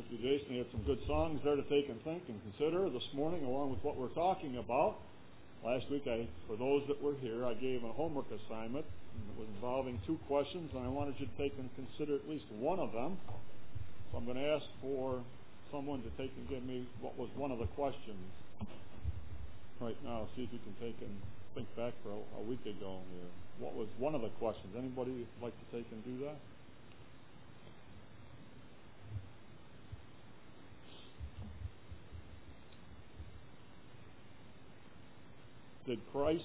Thank you, Jason. We had some good songs there to take and think and consider this morning, along with what we're talking about. Last week, for those that were here, I gave a homework assignment that was involving 2 questions, and I wanted you to take and consider at least one of them. So I'm going to ask for someone to take and give me what was one of the questions right now. See if you can take and think back for a week ago here. What was one of the questions? Anybody like to take and do that? Did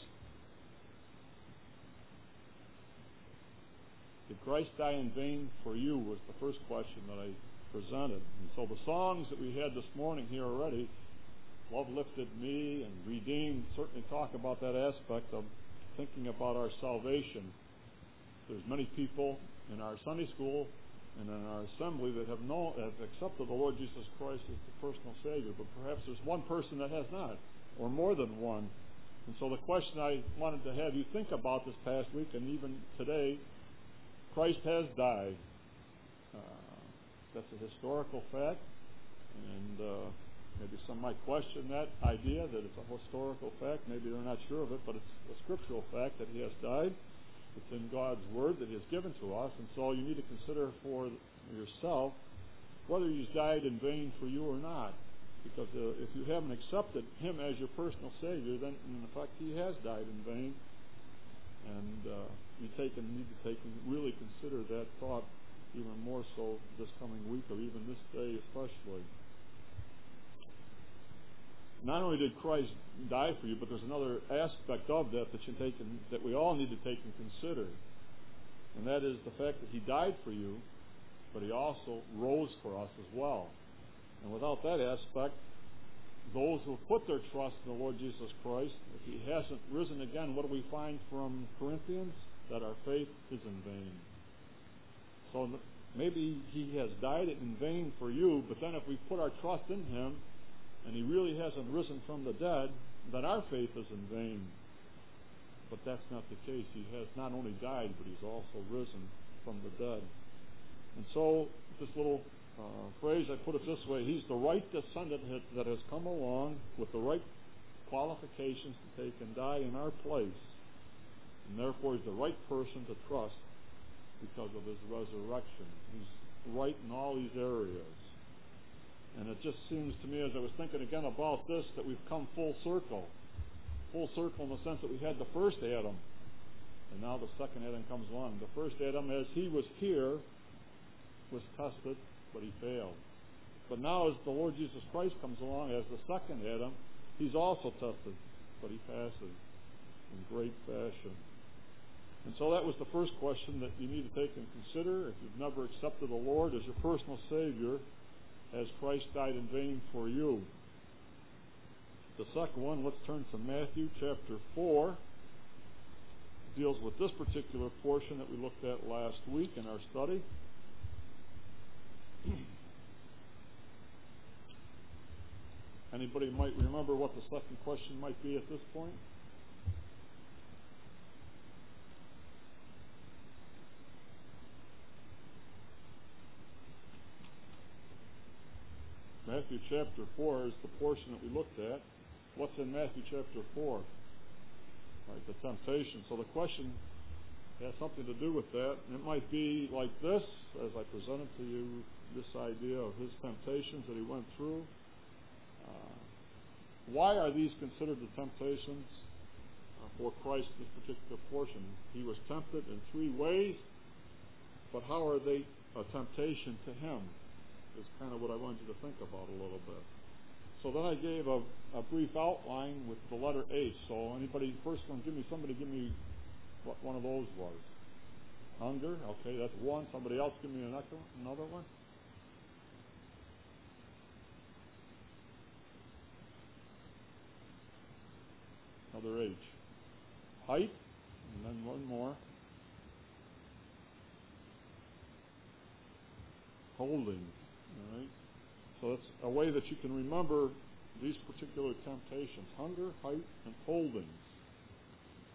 Christ die in vain for you was the first question that I presented. And so the songs that we had this morning here already, Love Lifted Me and Redeemed, certainly talk about that aspect of thinking about our salvation. There's many people in our Sunday school and in our assembly that have accepted the Lord Jesus Christ as the personal Savior, but perhaps there's one person that has not, or more than one. And so the question I wanted to have you think about this past week and even today, Christ has died. That's a historical fact, and maybe some might question that idea that it's a historical fact. Maybe they're not sure of it, but it's a scriptural fact that he has died. It's in God's Word that he has given to us, and so you need to consider for yourself whether he's died in vain for you or not. Because if you haven't accepted him as your personal Savior, then in effect he has died in vain. And you need to take and really consider that thought even more so this coming week or even this day especially. Not only did Christ die for you, but there's another aspect of that that we all need to take and consider. And that is the fact that he died for you, but he also rose for us as well. And without that aspect, those who put their trust in the Lord Jesus Christ, if he hasn't risen again, what do we find from Corinthians? That our faith is in vain. So maybe he has died in vain for you, but then if we put our trust in him, and he really hasn't risen from the dead, then our faith is in vain. But that's not the case. He has not only died, but he's also risen from the dead. And so this little phrase, I put it this way: he's the right descendant that has come along with the right qualifications to take and die in our place, and therefore he's the right person to trust because of his resurrection. He's right in all these areas. And it just seems to me, as I was thinking again about this, that we've come full circle. Full circle in the sense that we had the first Adam, and now the second Adam comes along. The first Adam, as he was here, was tested, but he failed. But now as the Lord Jesus Christ comes along as the second Adam, he's also tested, but he passes in great fashion. And so that was the first question that you need to take and consider. If you've never accepted the Lord as your personal Savior, has Christ died in vain for you? The second one, let's turn to Matthew chapter 4. It deals with this particular portion that we looked at last week in our study. Anybody might remember what the second question might be at this point? Matthew chapter 4 is the portion that we looked at. What's in Matthew chapter 4? Right, the temptation. So the question has something to do with that. And it might be like this, as I presented to you this idea of his temptations that he went through. Why are these considered the temptations for Christ in this particular portion? He was tempted in 3 ways, but how are they a temptation to him? Is kind of what I wanted you to think about a little bit. So then I gave a brief outline with the letter H. So anybody, first one, somebody give me what one of those was. Hunger, okay, that's one. Somebody else give me another one. Another H. Height, and then one more. Holding. All right. So it's a way that you can remember these particular temptations: hunger, height, and holdings.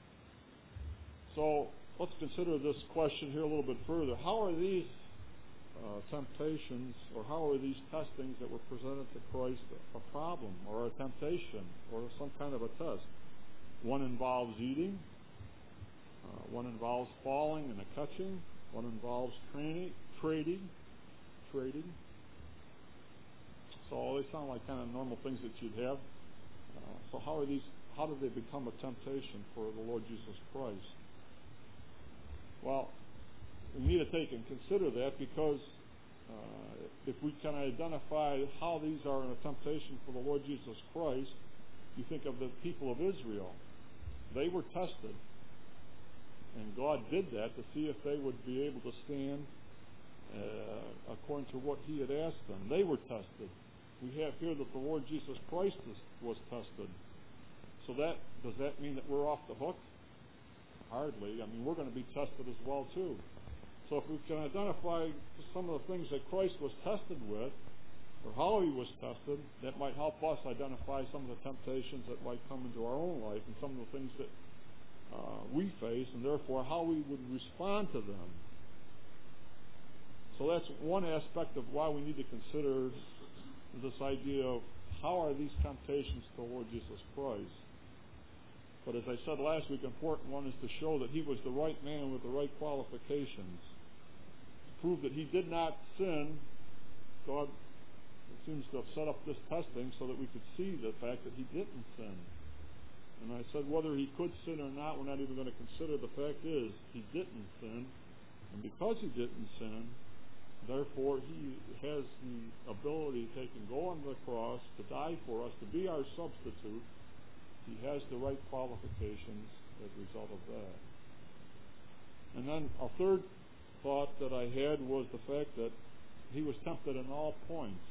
So let's consider this question here a little bit further. How are these temptations, or how are these testings that were presented to Christ a problem or a temptation or some kind of a test? One involves eating, one involves falling and a catching, one involves trading. So they sound like kind of normal things that you'd have. So how do they become a temptation for the Lord Jesus Christ? Well, we need to take and consider that, because if we can identify how these are a temptation for the Lord Jesus Christ, you think of the people of Israel. They were tested, and God did that to see if they would be able to stand according to what He had asked them. They were tested. We have here that the Lord Jesus Christ was tested. So does that mean that we're off the hook? Hardly. I mean, we're going to be tested as well too. So if we can identify some of the things that Christ was tested with, or how He was tested, that might help us identify some of the temptations that might come into our own life and some of the things that we face, and therefore how we would respond to them. So that's one aspect of why we need to consider this idea of how are these temptations to the Lord Jesus Christ. But as I said last week, an important one is to show that He was the right man with the right qualifications. To prove that He did not sin, God seems to have set up this testing so that we could see the fact that He didn't sin. And I said whether He could sin or not, we're not even going to consider. The fact is, He didn't sin. And because He didn't sin, therefore He has the ability to take and go on the cross to die for us, to be our substitute. He has the right qualifications as a result of that. And then a third thought that I had was the fact that He was tempted in all points,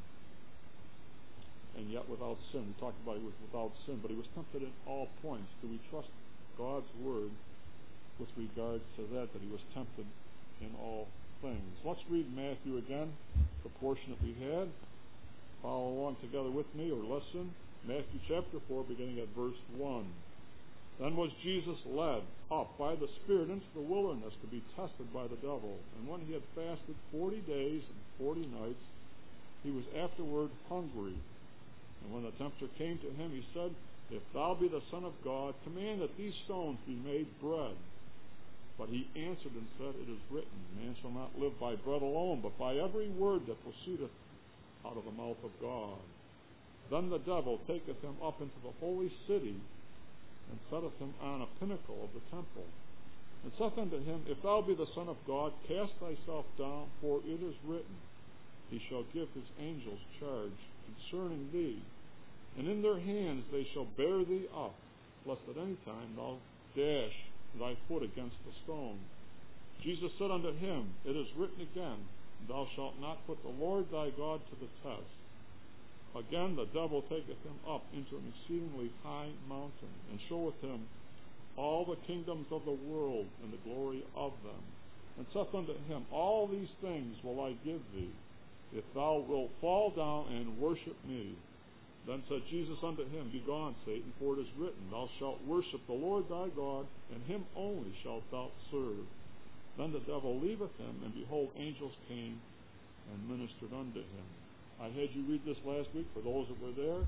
and yet without sin. We talked about He was without sin, but He was tempted in all points. Do we trust God's Word with regard to that He was tempted in all things? Let's read Matthew again, the portion that we had. Follow along together with me, or listen. Matthew chapter 4, beginning at verse 1. Then was Jesus led up by the Spirit into the wilderness to be tested by the devil. And when He had fasted 40 days and 40 nights, He was afterward hungry. And when the tempter came to Him, He said, If thou be the Son of God, command that these stones be made bread. But He answered and said, It is written, Man shall not live by bread alone, but by every word that proceedeth out of the mouth of God. Then the devil taketh Him up into the holy city, and setteth Him on a pinnacle of the temple, and saith unto Him, If thou be the Son of God, cast thyself down, for it is written, He shall give His angels charge concerning thee, and in their hands they shall bear thee up, lest at any time thou dash thy foot against a stone. Jesus said unto him, It is written again, Thou shalt not put the Lord thy God to the test. Again the devil taketh him up into an exceedingly high mountain, and showeth him all the kingdoms of the world and the glory of them, and saith unto him, All these things will I give thee, if thou wilt fall down and worship me. Then said Jesus unto him, Begone, Satan, for it is written, Thou shalt worship the Lord thy God, and Him only shalt thou serve. Then the devil leaveth him, and behold, angels came and ministered unto him. I had you read this last week for those that were there,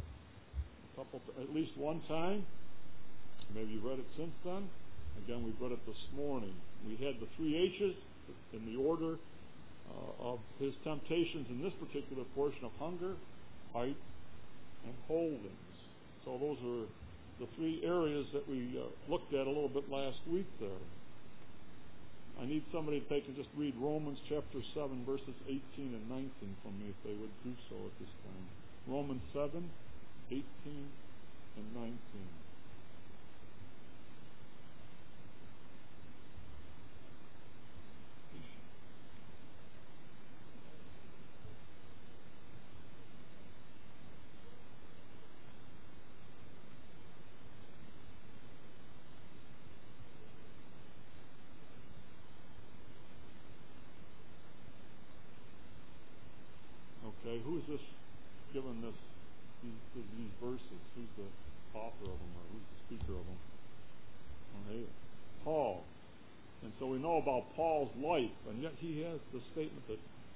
at least one time. Maybe you've read it since then. Again, we've read it this morning. We had the 3 H's in the order of His temptations in this particular portion of hunger, height, and holdings. So those are the 3 areas that we looked at a little bit last week there. I need somebody to take and just read Romans chapter 7, verses 18 and 19 from me, if they would do so at this time. Romans 7, 18 and 19. Okay, who is this given these verses? Who's the author of them, or who's the speaker of them? Okay, Paul. And so we know about Paul's life, and yet he has the statement that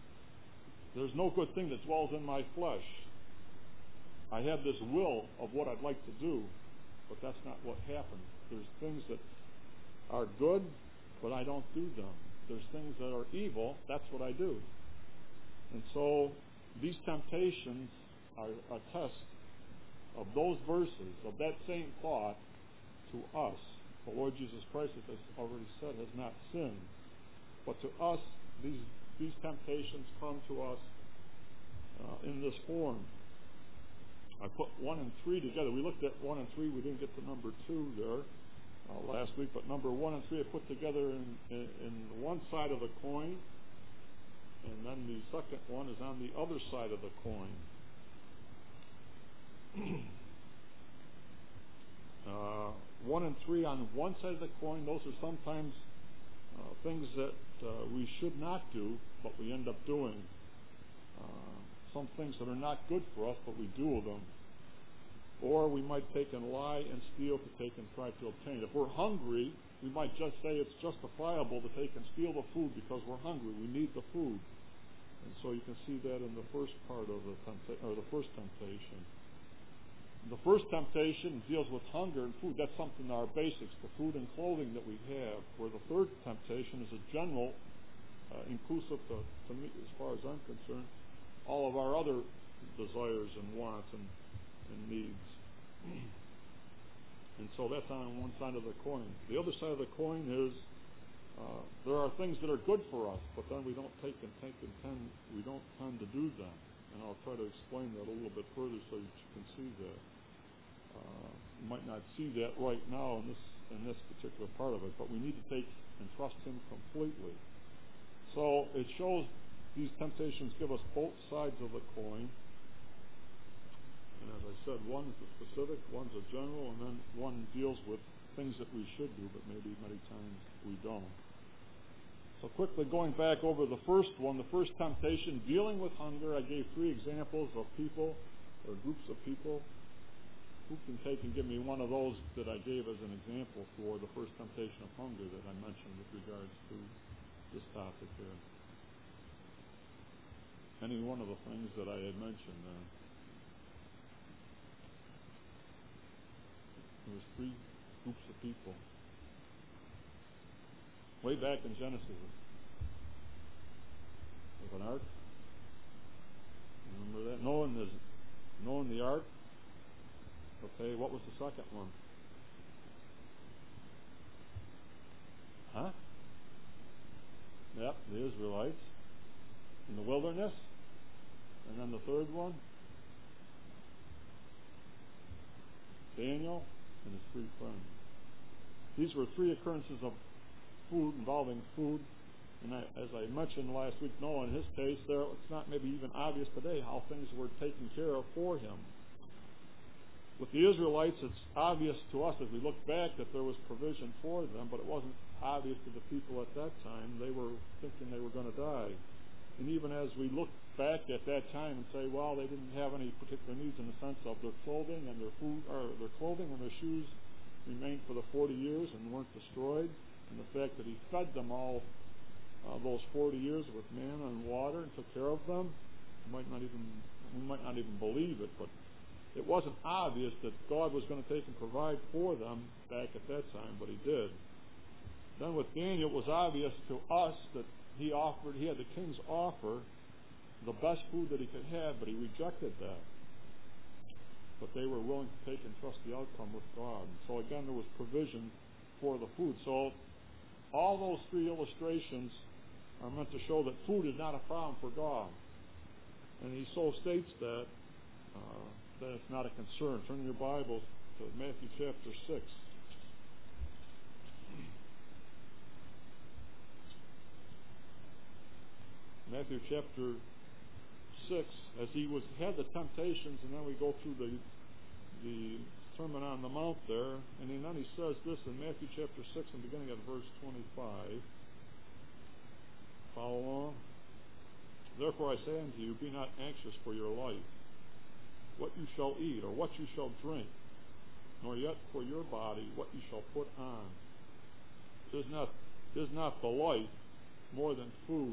there's no good thing that dwells in my flesh. I have this will of what I'd like to do, but that's not what happens. There's things that are good, but I don't do them. There's things that are evil, that's what I do. And so these temptations are a test of those verses, of that same thought to us. The Lord Jesus Christ, as I already said, has not sinned. But to us, these temptations come to us in this form. I put 1 and 3 together. We looked at 1 and 3. We didn't get to number 2 there last week, but number 1 and 3 I put together in one side of the coin, and then the second one is on the other side of the coin. 1 and 3 on one side of the coin, those are sometimes things that we should not do, but we end up doing. Some things that are not good for us, but we do them. Or we might take and lie and steal to take and try to obtain. If we're hungry, we might just say it's justifiable to take and steal the food because we're hungry. We need the food. And so you can see that in the first part of the first temptation. The first temptation deals with hunger and food. That's something, our basics, the food and clothing that we have. Where the third temptation is a general, inclusive to me, as far as I'm concerned, all of our other desires and wants and needs. And so that's on one side of the coin. The other side of the coin is there are things that are good for us, but then we don't we don't tend to do them. And I'll try to explain that a little bit further so you can see that. You might not see that right now in this particular part of it, but we need to take and trust Him completely. So it shows these temptations give us both sides of the coin. And as I said, one is the specific, one's a general, and then one deals with things that we should do, but maybe many times we don't. So quickly going back over the first one, the first temptation, dealing with hunger, I gave 3 examples of people or groups of people. Who can take and give me one of those that I gave as an example for the first temptation of hunger that I mentioned with regards to this topic here? Any one of the things that I had mentioned there. There was 3 groups of people. Way back in Genesis, with an ark. Remember that? Noah the ark. Okay, what was the second one? Yep, the Israelites in the wilderness. And then the third one, Daniel and his 3 friends. These were 3 occurrences of food, involving food. And as I mentioned last week, Noah, in his case, it's not maybe even obvious today how things were taken care of for him. With the Israelites, it's obvious to us as we look back that there was provision for them, but it wasn't obvious to the people at that time. They were thinking they were going to die. And even as we look back at that time and say, well, they didn't have any particular needs in the sense of their clothing and their food, or their clothing and their shoes remained for the 40 years and weren't destroyed, and the fact that He fed them all those 40 years with manna and water and took care of them, we might not even believe it, but it wasn't obvious that God was going to take and provide for them back at that time, but He did. Then with Daniel, it was obvious to us that he had the king's offer, the best food that he could have, but he rejected that. But they were willing to take and trust the outcome with God. And so again, there was provision for the food. So all those 3 illustrations are meant to show that food is not a problem for God. And He so states that it's not a concern. Turn your Bibles to Matthew chapter 6. Matthew chapter 6, as he had the temptations, and then we go through the Sermon on the Mount there, and then he says this in Matthew chapter 6 and beginning at verse 25. Follow along. Therefore I say unto you, be not anxious for your life, what you shall eat, or what you shall drink, nor yet for your body what you shall put on. Is not the life more than food,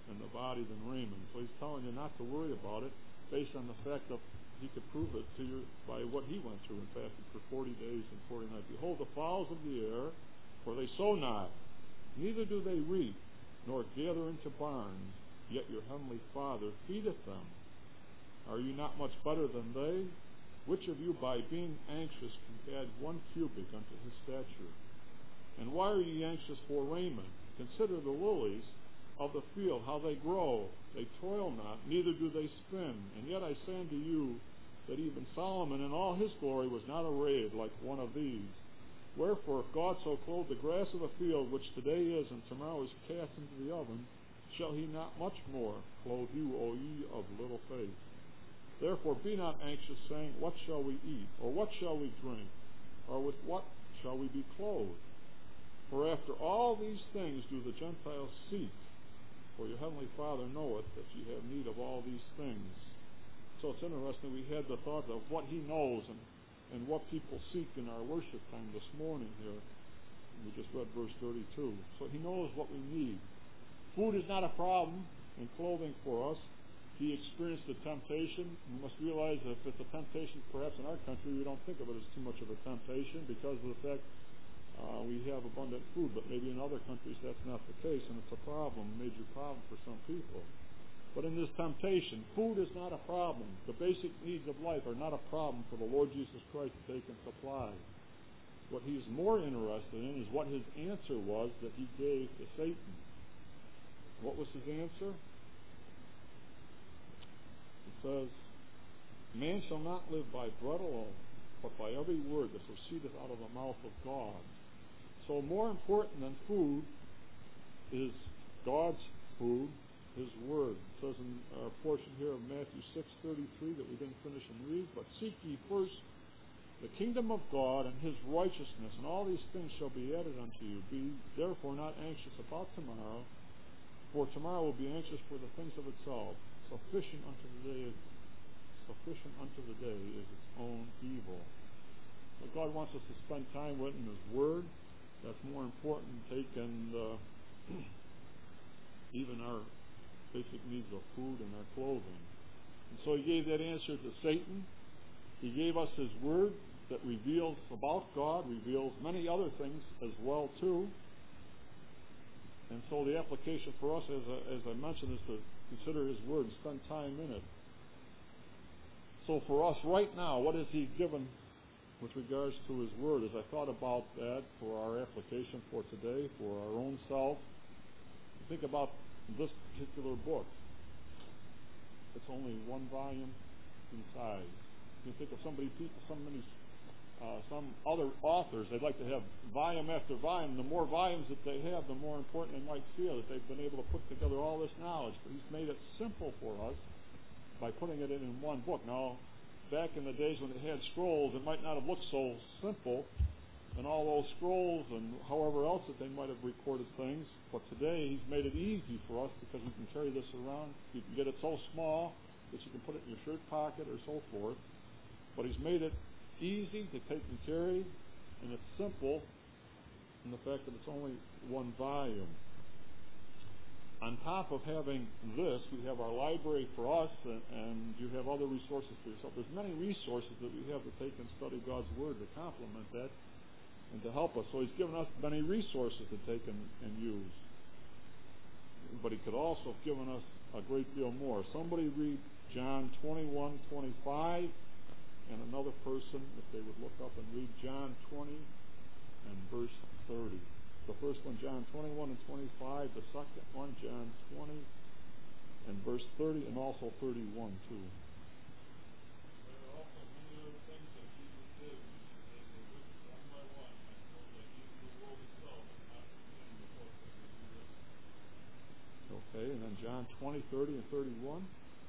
in the body than raiment. So he's telling you not to worry about it based on the fact that he could prove it to you by what he went through. In fact, for 40 days and 40 nights. Behold, the fowls of the air, for they sow not, neither do they reap, nor gather into barns, yet your heavenly Father feedeth them. Are you not much better than they? Which of you by being anxious can add 1 cubit unto his stature? And why are ye anxious for raiment? Consider the lilies of the field, how they grow. They toil not, neither do they spin. And yet I say unto you, that even Solomon in all his glory was not arrayed like one of these. Wherefore, if God so clothe the grass of the field, which today is and tomorrow is cast into the oven, shall he not much more clothe you, O ye of little faith? Therefore be not anxious, saying, what shall we eat? Or what shall we drink? Or with what shall we be clothed? For after all these things do the Gentiles seek. For your heavenly Father knoweth that ye have need of all these things. So it's interesting, we had the thought of what he knows and what people seek in our worship time this morning here. We just read verse 32. So he knows what we need. Food is not a problem in clothing for us. He experienced the temptation. We must realize that if it's a temptation, perhaps in our country, we don't think of it as too much of a temptation because of the fact we have abundant food. But maybe in other countries that's not the case, and it's a problem, a major problem for some people. But in this temptation, food is not a problem. The basic needs of life are not a problem for the Lord Jesus Christ to take and supply. What he is more interested in is what his answer was that he gave to Satan. What was his answer? It says, man shall not live by bread alone, but by every word that proceedeth out of the mouth of God. So more important than food is God's food, his word. It says in our portion here of Matthew 6:33 that we didn't finish and read, but seek ye first the kingdom of God and his righteousness, and all these things shall be added unto you. Be therefore not anxious about tomorrow, for tomorrow will be anxious for the things of itself. Sufficient unto the day is its own evil. So God wants us to spend time with him, his word. That's more important than taking even our basic needs of food and our clothing. And so he gave that answer to Satan. He gave us his word that reveals about God, reveals many other things as well too. And so the application for us, as I mentioned, is to consider his word and spend time in it. So for us right now, what has he given with regards to his word? As I thought about that for our application for today, for our own self, think about this particular book. It's only 1 volume in size. You think of some other authors, they'd like to have volume after volume. The more volumes that they have, the more important they might feel that they've been able to put together all this knowledge. But he's made it simple for us by putting it in one book. Now, back in the days when it had scrolls, it might not have looked so simple, and all those scrolls and however else that they might have recorded things. But today, he's made it easy for us because we can carry this around. You can get it so small that you can put it in your shirt pocket or so forth. But he's made it easy to take and carry, and it's simple in the fact that it's only 1 volume. On top of having this, we have our library for us, and you have other resources for yourself. There's many resources that we have to take and study God's word to complement that and to help us. So he's given us many resources to take and use. But he could also have given us a great deal more. Somebody read John 21:25, and another person, if they would look up and read John 20 and verse 30. The first one, John 21 and 25. The second one, John 20 and verse 30, and also 31 too. There are also many other things that Jesus did, which they were written one by one, and so that even the world itself is not contained in the book that we do this. Okay, and then John 20, 30, and 31.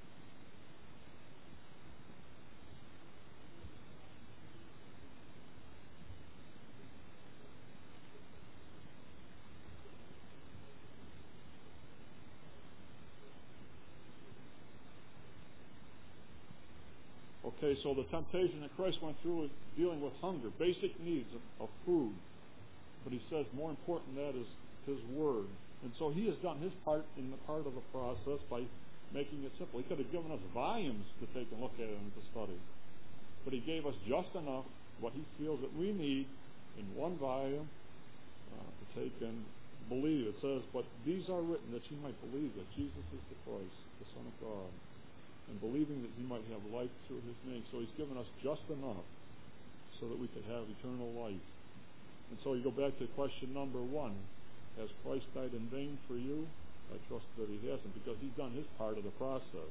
Okay, so the temptation that Christ went through is dealing with hunger, basic needs of food. But he says more important than that is his word. And so he has done his part in the part of the process by making it simple. He could have given us volumes to take and look at and to study. But he gave us just enough, what he feels that we need in one volume to take and believe. It says, but these are written that you might believe that Jesus is the Christ, the Son of God, and believing that you might have life through his name. So he's given us just enough so that we could have eternal life. And so you go back to question number 1. Has Christ died in vain for you? I trust that he hasn't, because he's done his part of the process.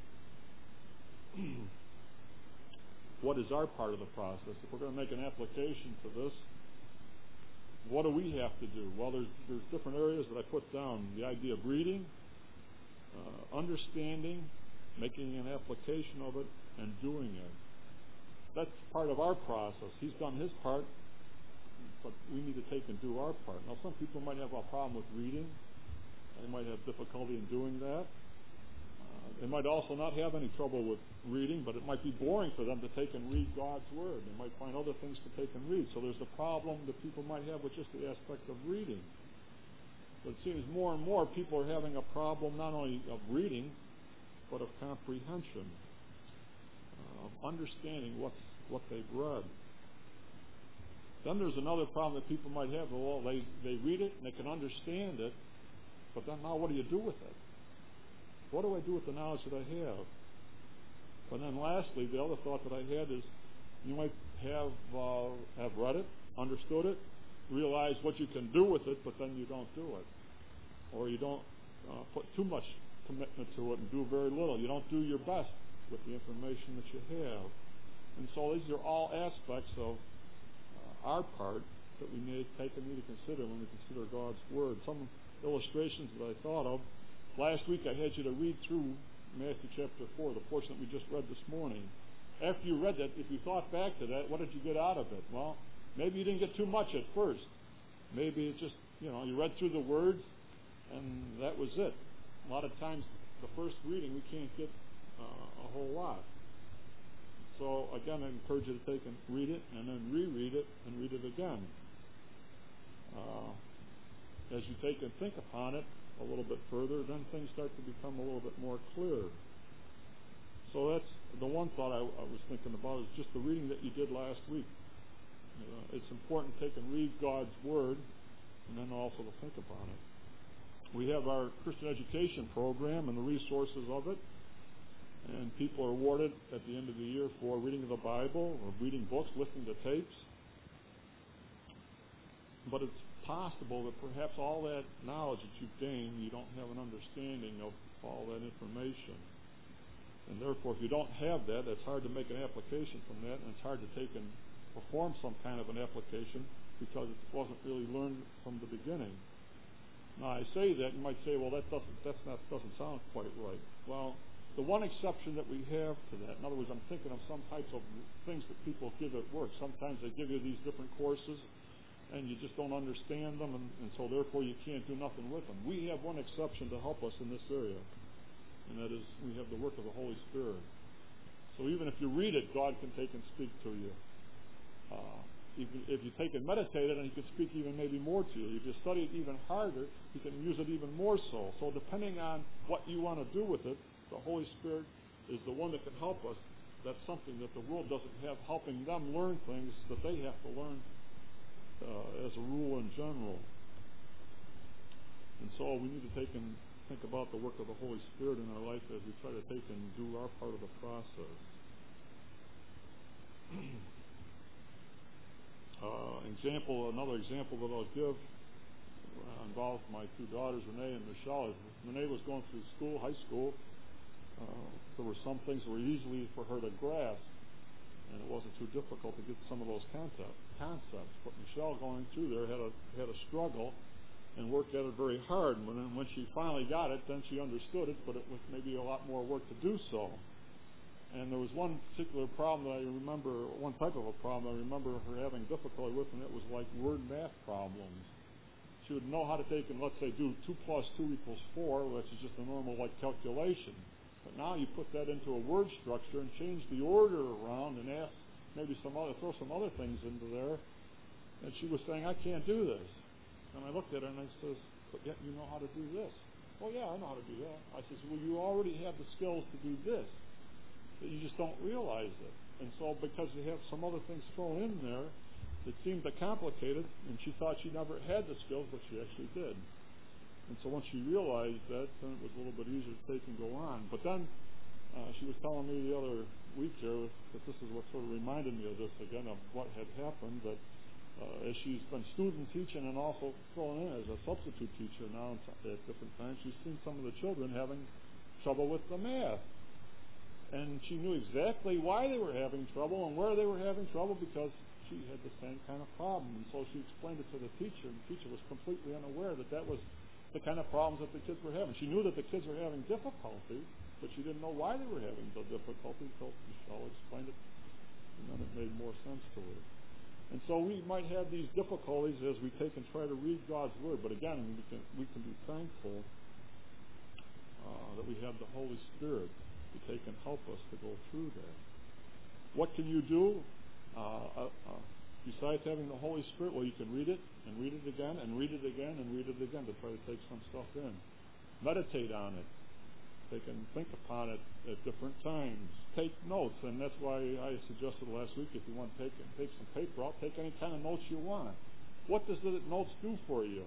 What is our part of the process? If we're going to make an application to this, what do we have to do? Well, there's different areas that I put down. The idea of reading, understanding, making an application of it, and doing it. That's part of our process. He's done his part, but we need to take and do our part. Now, some people might have a problem with reading. They might have difficulty in doing that. They might also not have any trouble with reading, but it might be boring for them to take and read God's Word. They might find other things to take and read. So there's the problem that people might have with just the aspect of reading. But it seems more and more people are having a problem not only of reading, but of comprehension, of understanding what they've read. Then there's another problem that people might have. Well, they read it and they can understand it, but then now what do you do with it? What do I do with the knowledge that I have? And then lastly, the other thought that I had is you might have read it, understood it, realize what you can do with it, but then you don't do it. Or you don't put too much commitment to it and do very little. You don't do your best with the information that you have. And so these are all aspects of our part that we need to consider when we consider God's Word. Some illustrations that I thought of. Last week I had you to read through Matthew chapter 4, the portion that we just read this morning. After you read that, if you thought back to that, what did you get out of it? Well, maybe you didn't get too much at first. Maybe it just, you read through the words and that was it. A lot of times the first reading we can't get a whole lot. So again, I encourage you to take and read it and then reread it and read it again. As you take and think upon it a little bit further, then things start to become a little bit more clear. So that's the one thought I was thinking about, is just the reading that you did last week. It's important to take and read God's Word and then also to think about it. We have our Christian education program and the resources of it, and people are awarded at the end of the year for reading the Bible or reading books, listening to tapes. But it's possible that perhaps all that knowledge that you've gained, you don't have an understanding of all that information. And therefore, if you don't have that, it's hard to make an application from that, and it's hard to take and perform some kind of an application because it wasn't really learned from the beginning. Now, I say that, you might say, well, that doesn't sound quite right. Well, the one exception that we have to that, in other words, I'm thinking of some types of things that people give at work. Sometimes they give you these different courses, and you just don't understand them, and so therefore you can't do nothing with them. We have one exception to help us in this area, and that is we have the work of the Holy Spirit. So even if you read it, God can take and speak to you. If you take and meditate it, and He can speak even maybe more to you. If you study it even harder, He can use it even more so. So depending on what you want to do with it, the Holy Spirit is the one that can help us. That's something that the world doesn't have, helping them learn things that they have to learn as a rule in general. And so we need to take and think about the work of the Holy Spirit in our life as we try to take and do our part of the process. Another example that I'll give involves my two daughters, Renee and Michelle. As Renee was going through school, high school, there were some things that were easily for her to grasp, and it wasn't too difficult to get some of those concepts. But Michelle, going through there, had a struggle and worked at it very hard. And when she finally got it, then she understood it, but it was maybe a lot more work to do so. And there was one particular problem that I remember, one type of a problem I remember her having difficulty with, and it was like word math problems. She would know how to take and, let's say, do 2 plus 2 equals 4, which is just a normal calculation. But now you put that into a word structure and change the order around and ask maybe throw some other things into there. And she was saying, I can't do this. And I looked at her and I says, but yet you know how to do this. Well, yeah, I know how to do that. I says, well, you already have the skills to do this, but you just don't realize it. And so because you have some other things thrown in there, it seemed complicated, and she thought she never had the skills, but she actually did. And so once she realized that, then it was a little bit easier to take and go on. But then she was telling me the other week there that this is what sort of reminded me of this again, of what had happened, that as she's been student teaching and also filling in as a substitute teacher now at different times, she's seen some of the children having trouble with the math. And she knew exactly why they were having trouble and where they were having trouble, because she had the same kind of problem. And so she explained it to the teacher, and the teacher was completely unaware that that was the kind of problems that the kids were having. She knew that the kids were having difficulty, but she didn't know why they were having the difficulty until Michelle explained it, and then it made more sense to her. And so we might have these difficulties as we take and try to read God's Word, but again, we can be thankful that we have the Holy Spirit to take and help us to go through that. What can you do besides having the Holy Spirit? Well, you can read it and read it again and read it again and read it again to try to take some stuff in. Meditate on it. They can think upon it at different times. Take notes, and that's why I suggested last week, if you want to take some paper out, take any kind of notes you want. What does the notes do for you?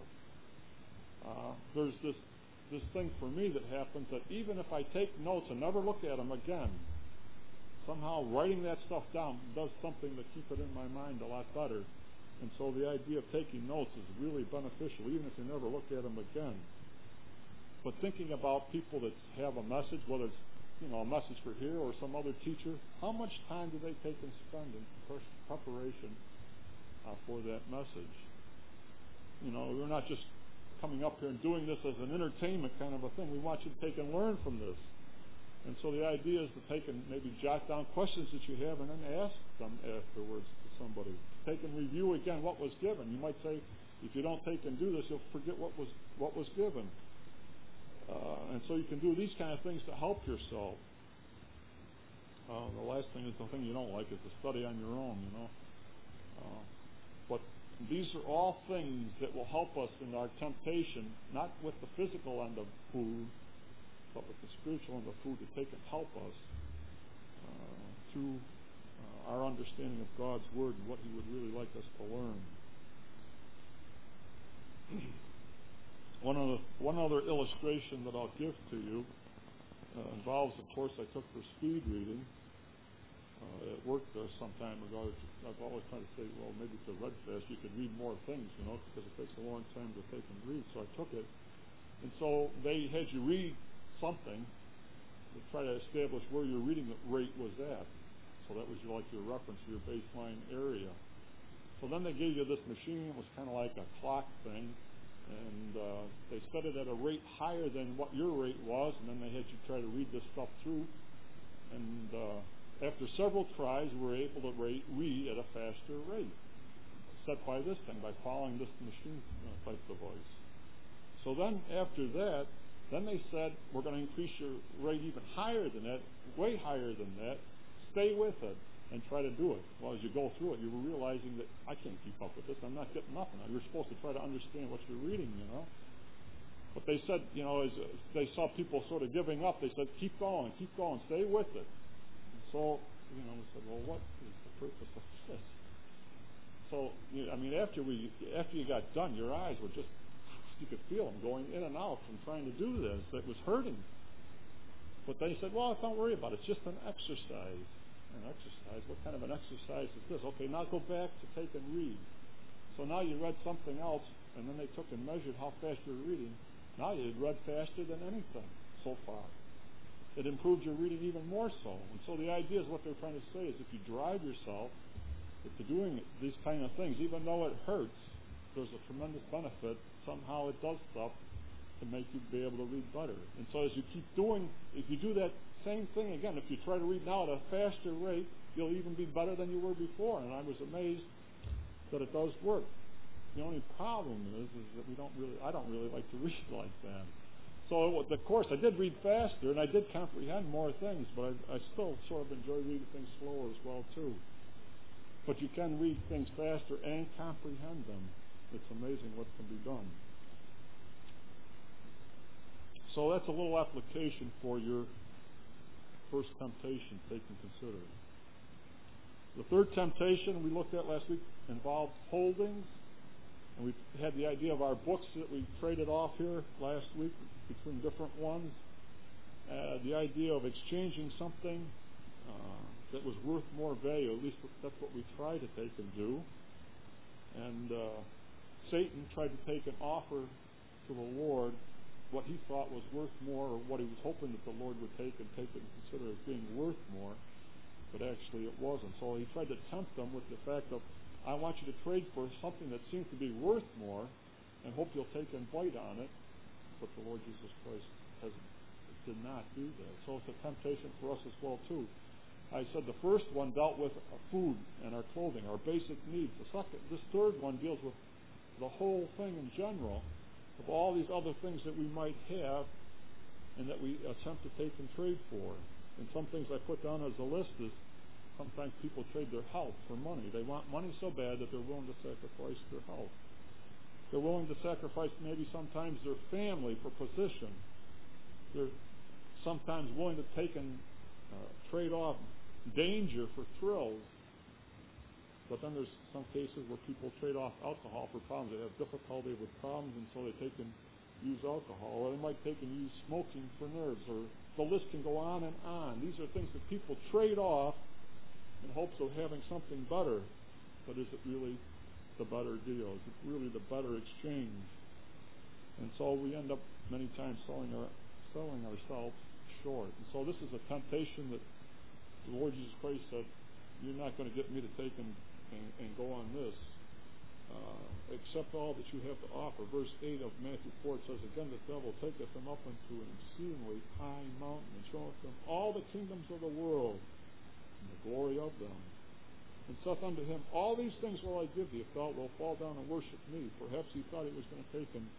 There's this thing for me that happens that even if I take notes and never look at them again, somehow writing that stuff down does something to keep it in my mind a lot better. And so the idea of taking notes is really beneficial, even if you never look at them again. But thinking about people that have a message, whether it's a message for here or some other teacher, how much time do they take and spend in preparation for that message? We're not just coming up here and doing this as an entertainment kind of a thing. We want you to take and learn from this. And so the idea is to take and maybe jot down questions that you have and then ask them afterwards to somebody. Take and review again what was given. You might say, if you don't take and do this, you'll forget what was given. And so you can do these kind of things to help yourself. The last thing is the thing you don't like is to study on your own, But these are all things that will help us in our temptation, not with the physical end of food, but with the spiritual end of food, to take and help us through our understanding of God's Word and what He would really like us to learn. One other illustration that I'll give to you involves, of course, I took for speed reading at work some time ago. I've always tried to say, well, maybe if you read fast, you could read more things, because it takes a long time to take and read. So I took it. And so they had you read something to try to establish where your reading rate was at. So that was your reference, your baseline area. So then they gave you this machine. It was kind of like a clock thing. And they set it at a rate higher than what your rate was, and then they had you try to read this stuff through. And after several tries, we were able to read at a faster rate, set by this thing, by following this machine type device. So then after that, then they said, we're going to increase your rate even higher than that, way higher than that. Stay with it and try to do it. Well, as you go through it, you were realizing that I can't keep up with this. I'm not getting nothing. You're supposed to try to understand what you're reading, But they said, as they saw people sort of giving up, they said, keep going, stay with it. And so, we said, well, what is the purpose of this? So, after you got done, your eyes were just, you could feel them going in and out from trying to do this. It was hurting. But they said, well, don't worry about it. It's just an exercise. An exercise? What kind of an exercise is this? Okay, now go back to take and read. So now you read something else, and then they took and measured how fast you were reading. Now you had read faster than anything so far. It improved your reading even more so. And so the idea is what they're trying to say is if you drive yourself into doing these kind of things, even though it hurts, there's a tremendous benefit. Somehow it does stuff to make you be able to read better. And so as you keep doing, if you do that same thing again, if you try to read now at a faster rate, you'll even be better than you were before. And I was amazed that it does work. The only problem is that I don't really like to read like that. So of course I did read faster and I did comprehend more things, but I still sort of enjoy reading things slower as well too. But you can read things faster and comprehend them. It's amazing what can be done. So that's a little application for your first temptation take and consider. The third temptation we looked at last week involved holdings. And we had the idea of our books that we traded off here last week between different ones. The idea of exchanging something that was worth more value. At least that's what we try to take and do. And Satan tried to take an offer to the Lord, what he thought was worth more, or what he was hoping that the Lord would take and consider as being worth more, but actually it wasn't. So he tried to tempt them with the fact of, I want you to trade for something that seems to be worth more, and hope you'll take and bite on it. But the Lord Jesus Christ did not do that. So it's a temptation for us as well too. I said the first one dealt with food and our clothing, our basic needs. This third one deals with the whole thing in general, of all these other things that we might have and that we attempt to take and trade for. And some things I put down as a list is sometimes people trade their health for money. They want money so bad that they're willing to sacrifice their health. They're willing to sacrifice maybe sometimes their family for position. They're sometimes willing to take and trade off danger for thrills. But then there's some cases where people trade off alcohol for problems. They have difficulty with problems, and so they take and use alcohol. Or they might take and use smoking for nerves. Or the list can go on and on. These are things that people trade off in hopes of having something better. But is it really the better deal? Is it really the better exchange? And so we end up many times selling ourselves short. And so this is a temptation that the Lord Jesus Christ said, you're not going to get me to take and go on this. Accept all that you have to offer. Verse 8 of Matthew 4 says, again, the devil taketh him up into an exceedingly high mountain, and showeth him all the kingdoms of the world, and the glory of them. And saith unto him, all these things will I give thee, if thou wilt fall down and worship me. Perhaps he thought he was going to take him,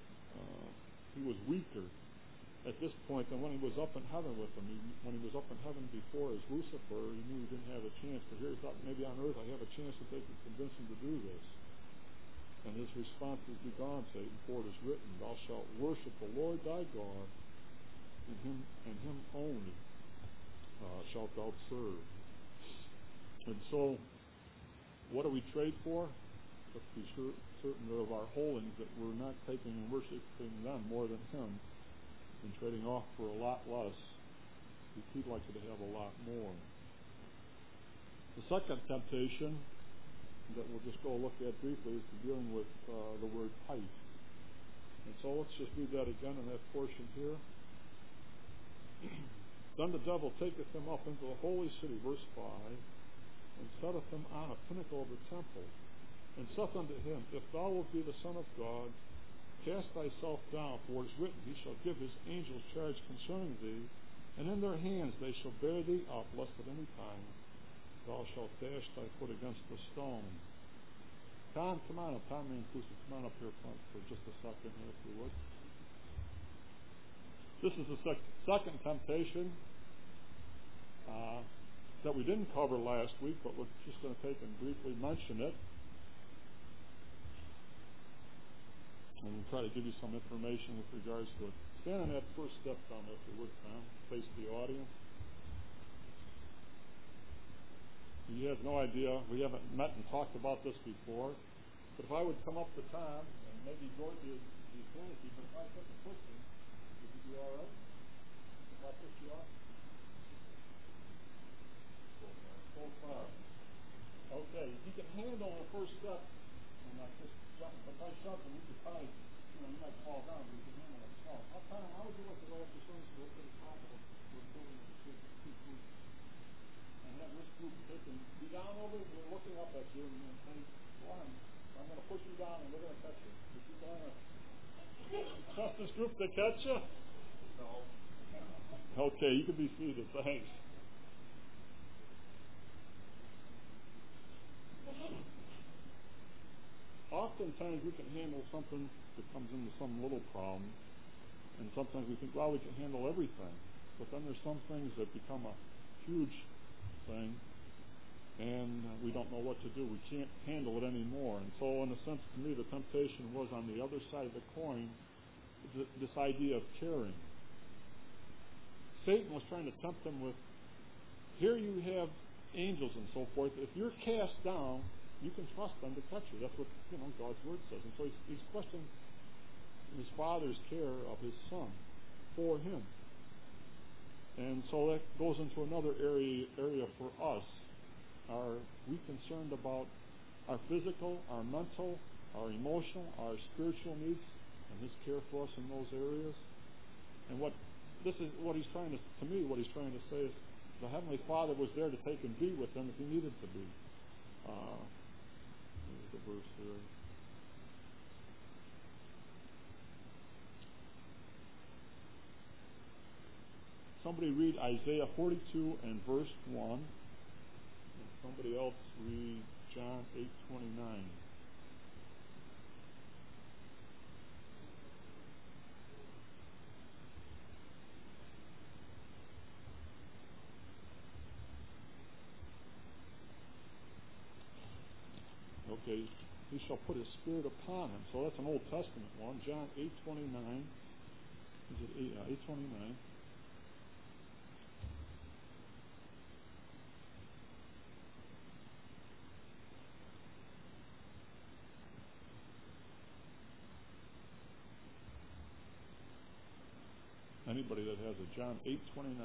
he was weaker at this point than when he was up in heaven with him. When he was up in heaven before as Lucifer, he knew he didn't have a chance. But here he thought, maybe on earth I have a chance to take and convince him to do this. And his response is, begone, Satan, for it is written, thou shalt worship the Lord thy God, and him only shalt thou serve. And so, what do we trade for? Let's be certain of our holdings, that we're not taking and worshiping them more than him, and trading off for a lot less. He'd like you to have a lot more. The second temptation that we'll just go look at briefly is dealing with the word height. And so let's just read that again in that portion here. Then the devil taketh him up into the holy city, verse 5, and setteth him on a pinnacle of the temple, and saith unto him, if thou wilt be the Son of God, cast thyself down, for it is written, he shall give his angels charge concerning thee, and in their hands they shall bear thee up, lest at any time thou shalt dash thy foot against the stone. Tom, come on up. Tom Mancuso, come on up here front for just a second here, if you would. This is the second temptation that we didn't cover last week, but we're just going to take and briefly mention it. And we'll try to give you some information with regards to it. Stand on that first step down there, if you would, Tom. Face the audience. You have no idea. We haven't met and talked about this before. But if I would come up to Tom, and maybe Dorothy would be finicky, but if I took a push him, would you be all right? If I push you up? So far. Okay, if you can handle the first step, and not just jump, but if I shove him, you could probably, you might fall down, but you can handle it yourself. How would you like to go up to someone to go to the top of the building of the two groups? And have this group taken, be down over, we're looking up at you, and say, well, I'm going to push you down, and we're going to catch you. If you want to trust this group to catch you? No. Okay, you can be seated. Thanks. Oftentimes we can handle something that comes into some little problem, and sometimes we think, well, we can handle everything. But then there's some things that become a huge thing, and we don't know what to do. We can't handle it anymore. And so, in a sense, to me, the temptation was on the other side of the coin this idea of caring. Satan was trying to tempt them with, here you have angels and so forth. If you're cast down, you can trust them to catch you. That's what God's Word says. And so he's questioning his Father's care of his Son for him. And so that goes into another area for us. Are we concerned about our physical, our mental, our emotional, our spiritual needs, and his care for us in those areas? And what he's trying to say is the Heavenly Father was there to take and be with them if he needed to be. Here's the verse here. Somebody read Isaiah 42 and verse 1. And somebody else read John 8:29. Okay, he shall put his Spirit upon him. So that's an Old Testament one. John 8:29. Is it 8:29? Anybody that has a John 8:29.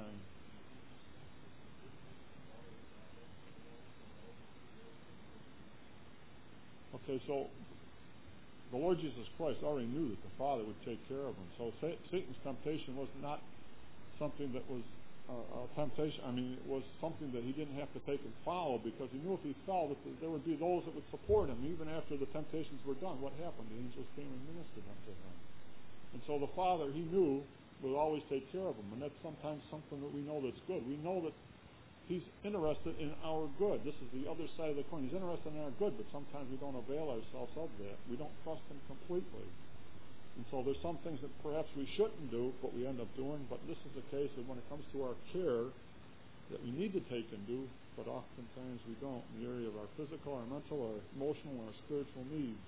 Okay, so the Lord Jesus Christ already knew that the Father would take care of him. So Satan's temptation was not something that was a temptation. I mean, it was something that he didn't have to take and follow, because he knew if he fell that there would be those that would support him. Even after the temptations were done, what happened? The angels came and ministered unto him. And so the Father, he knew, will always take care of him. And that's sometimes something that we know that's good. We know that he's interested in our good. This is the other side of the coin. He's interested in our good, but sometimes we don't avail ourselves of that. We don't trust him completely. And so there's some things that perhaps we shouldn't do, but we end up doing. But this is the case that when it comes to our care, that we need to take and do, but oftentimes we don't, in the area of our physical, our mental, our emotional, our spiritual needs.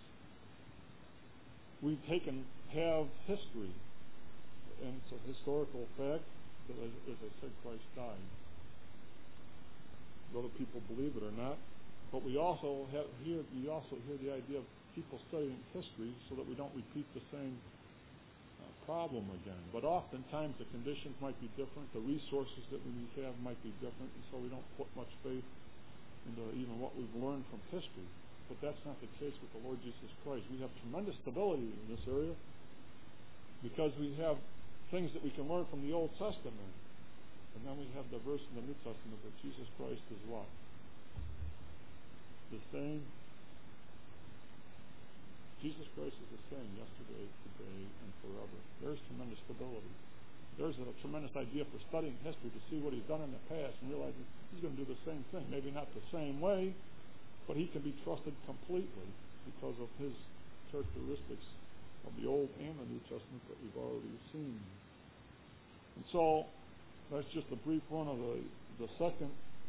We have history, and it's a historical fact that, as I said, Christ died. Whether people believe it or not, but we also hear the idea of people studying history so that we don't repeat the same problem again. But oftentimes the conditions might be different, the resources that we have might be different, and so we don't put much faith into even what we've learned from history. But that's not the case with the Lord Jesus Christ. We have tremendous stability in this area because we have things that we can learn from the Old Testament. And then we have the verse in the New Testament that Jesus Christ is what? The same. Jesus Christ is the same yesterday, today, and forever. There's tremendous stability. There's a tremendous idea for studying history to see what he's done in the past and realizing he's going to do the same thing. Maybe not the same way, but he can be trusted completely because of his characteristics of the Old and the New Testament that we've already seen. And so that's just a brief run of the second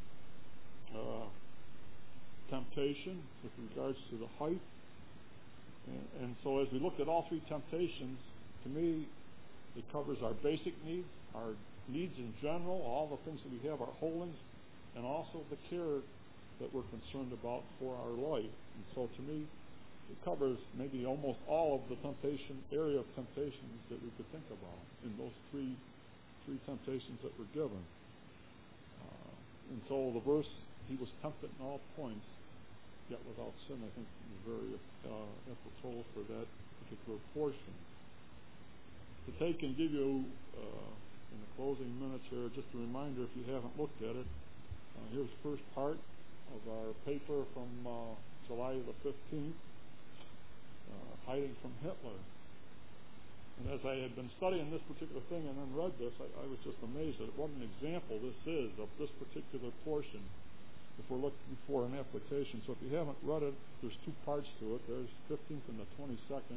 temptation with regards to the height. And so as we looked at all three temptations, to me, it covers our basic needs, our needs in general, all the things that we have, our holdings, and also the care that we're concerned about for our life. And so to me, it covers maybe almost all of the area of temptations that we could think about in those three temptations that were given. And so the verse, he was tempted in all points, yet without sin, I think is very apropos for that particular portion. To take and give you, in the closing minutes here, just a reminder, if you haven't looked at it, here's the first part of our paper from July the 15th, Hiding from Hitler. And as I had been studying this particular thing and then read this, I was just amazed at what an example this is of this particular portion if we're looking for an application. So if you haven't read it, there's two parts to it. There's 15th and the 22nd.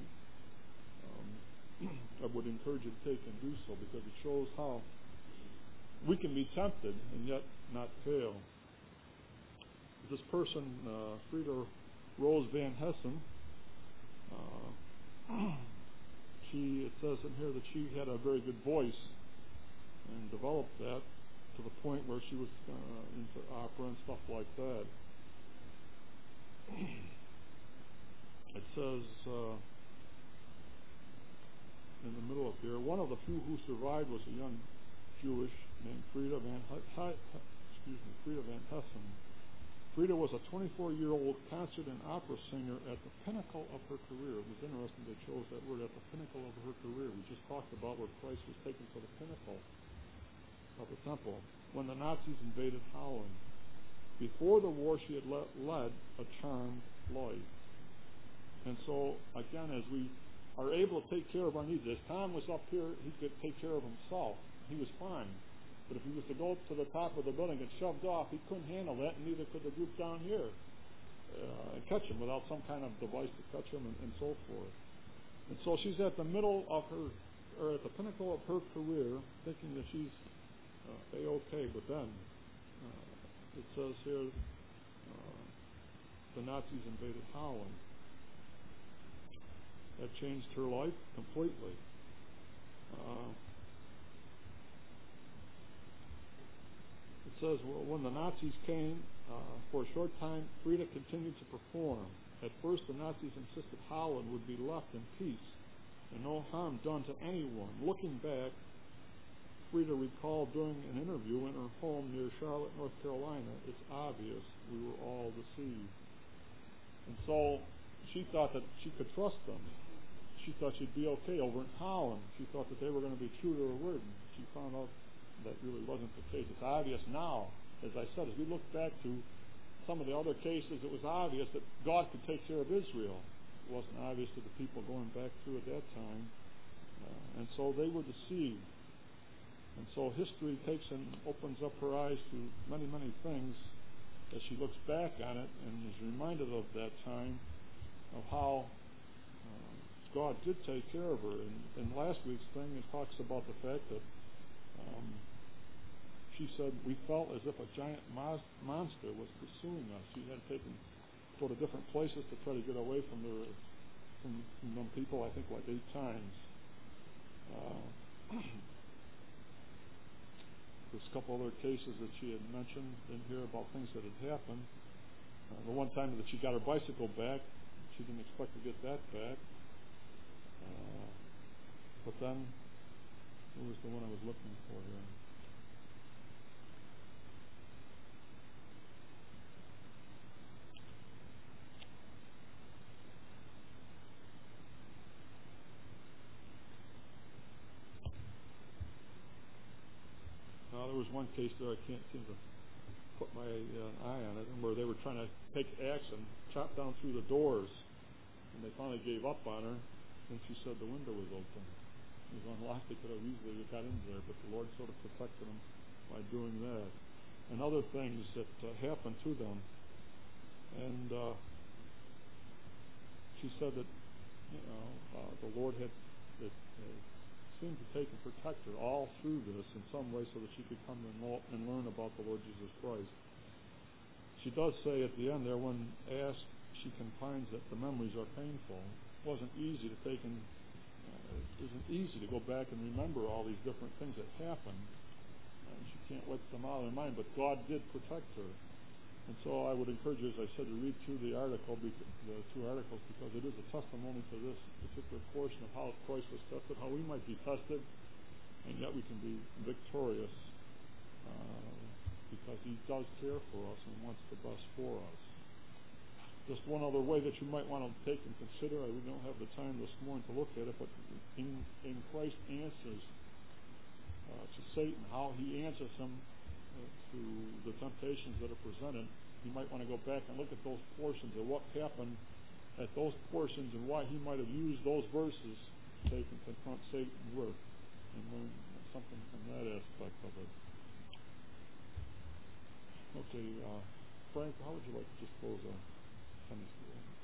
I would encourage you to take and do so because it shows how we can be tempted and yet not fail. This person, Frida Rose Van Hessen, it says in here that she had a very good voice and developed that to the point where she was into opera and stuff like that. It says in the middle of here, one of the few who survived was a young Jewish named Frida van Hessen. Frida was a 24-year-old concert and opera singer at the pinnacle of her career. It was interesting they chose that word, at the pinnacle of her career. We just talked about where Christ was taken to the pinnacle of the temple when the Nazis invaded Holland. Before the war, she had led a charmed life. And so, again, as we are able to take care of our needs, as Tom was up here, he could take care of himself. He was fine. But if he was to go to the top of the building and shoved off, he couldn't handle that, and neither could the group down here and catch him without some kind of device to catch him and so forth. And so she's at the middle of her, or at the pinnacle of her career, thinking that she's A-okay. But then it says here the Nazis invaded Holland. That changed her life completely. It says, when the Nazis came, for a short time, Frida continued to perform. At first, the Nazis insisted Holland would be left in peace and no harm done to anyone. Looking back, Frida recalled during an interview in her home near Charlotte, North Carolina, it's obvious we were all deceived. And so she thought that she could trust them. She thought she'd be okay over in Holland. She thought that they were going to be true to her word. And she found out that really wasn't the case. It's obvious now, as I said, as we look back to some of the other cases, it was obvious that God could take care of Israel. It wasn't obvious to the people going back through at that time. And so they were deceived. And so history takes and opens up her eyes to many, many things as she looks back on it and is reminded of that time, of how God did take care of her. In last week's thing, it talks about the fact that she said, we felt as if a giant monster was pursuing us. She had go to different places to try to get away from them people, I think like 8 times. There's a couple other cases that she had mentioned in here about things that had happened. The one time that she got her bicycle back, she didn't expect to get that back. But then, it was the one I was looking for here. There was one case there I can't seem to put my eye on it, where they were trying to take action, chop down through the doors, and they finally gave up on her, and she said the window was open. It was unlocked. They could have easily got in there, but the Lord sort of protected them by doing that. And other things that happened to them. And she said that, the Lord had seemed to take and protect her all through this in some way so that she could come and learn about the Lord Jesus Christ. She does say at the end there, when asked, she confines that the memories are painful. It wasn't easy to take and it isn't easy to go back and remember all these different things that happened. And she can't let them out of her mind, but God did protect her. And so I would encourage you, as I said, to read through the 2 articles, because it is a testimony to this particular portion of how Christ was tested, how we might be tested, and yet we can be victorious because He does care for us and wants the best for us. Just one other way that you might want to take and consider, we don't have the time this morning to look at it, but in Christ's answers to Satan, how He answers him to the temptations that are presented, you might want to go back and look at those portions of what happened at those portions and why He might have used those verses to take and confront Satan with, and learn something from that aspect of it. Okay, Frank, how would you like to just close our Sunday school?